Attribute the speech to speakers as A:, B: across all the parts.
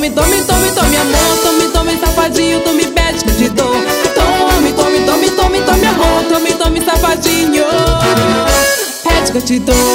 A: tome, tome, tome, tome amor, tome, tome safadinho, tu me pede que eu te dou. Tome, tome, tome, tome, tome amor, tome, tome safadinho, pede que eu te dou.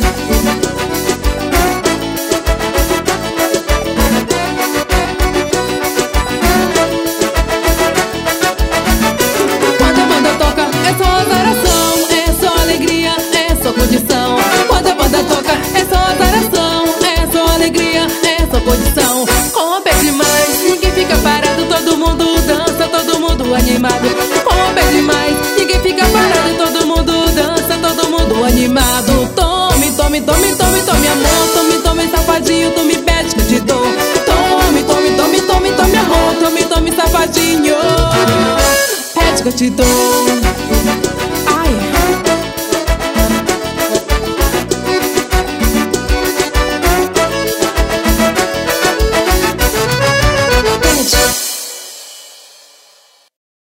A: Quando a banda toca é só azaração, é só alegria, é só condição. Quando a banda toca é só azaração, é só alegria, é só condição. Rompe demais, ninguém fica parado, todo mundo dança, todo mundo animado. Rompe demais, ninguém fica parado, todo mundo dança, todo mundo animado. Tome, tome, tome, tome, tome amor, tome, tome safadinho, tu me pede que eu te dou. Tome, tome, tome, tome, tome amor, tome, tome safadinho, pede que eu te dou.